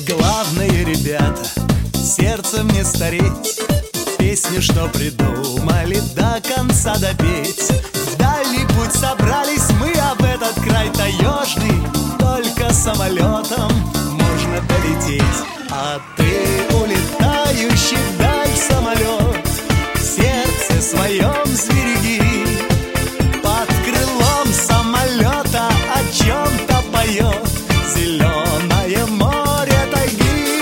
Главное, ребята, сердцем не стареть, песню, что придумали, до конца допеть. В дальний путь собрались мы, а в этот край таежный только самолетом можно долететь. А ты, улетающий вдаль самолет, в сердце своем сбереги. Под крылом самолета о чем-то поет зеленое море тайги.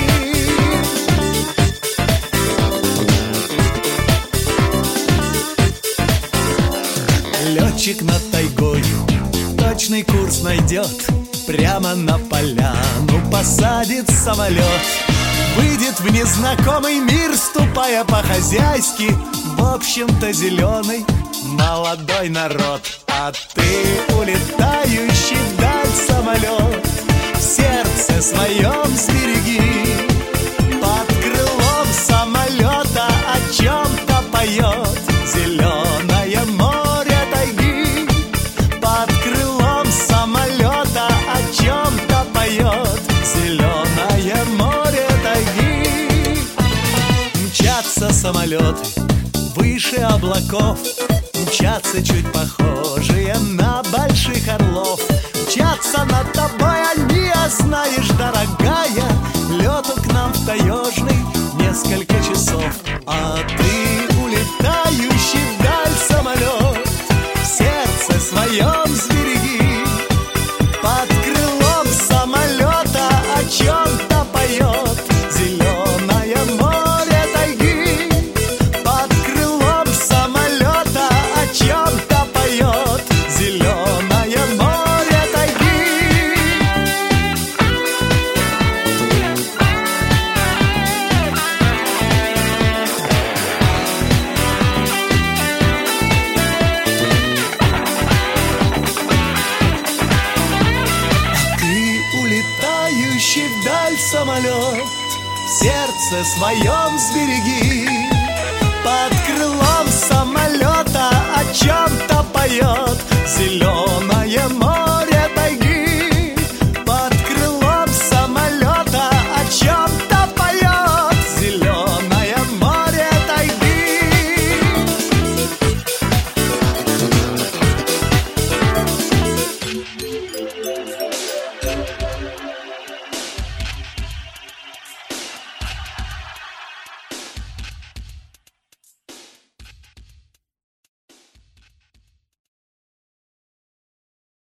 Летчик над тайгою точный курс найдет, прямо на поляну посадит самолет. Выйдет в незнакомый мир, ступая по-хозяйски, в общем-то зеленый молодой народ. А ты, улетающий вдаль самолет, в сердце своем сбереги. Под крылом самолета о чем-то поет зеленое море тайги. Под крылом самолета о чем-то поет зеленое море тайги. Мчатся самолеты выше облаков, мчатся чуть похожие на больших орлов. Мчатся над тобой они, а знаешь, дорогая, лету к нам в таежный несколько часов. А ты, улетающий вдаль самолет, в сердце своем сбереги. Под крылом самолета о чем-то поет зеленое море тайги. Под крылом самолета о чем-то поет зеленое море тайги. А ты, улетающий вдаль самолет, в сердце своем сбереги. Под крылом самолета о чем-то поет зеленое море.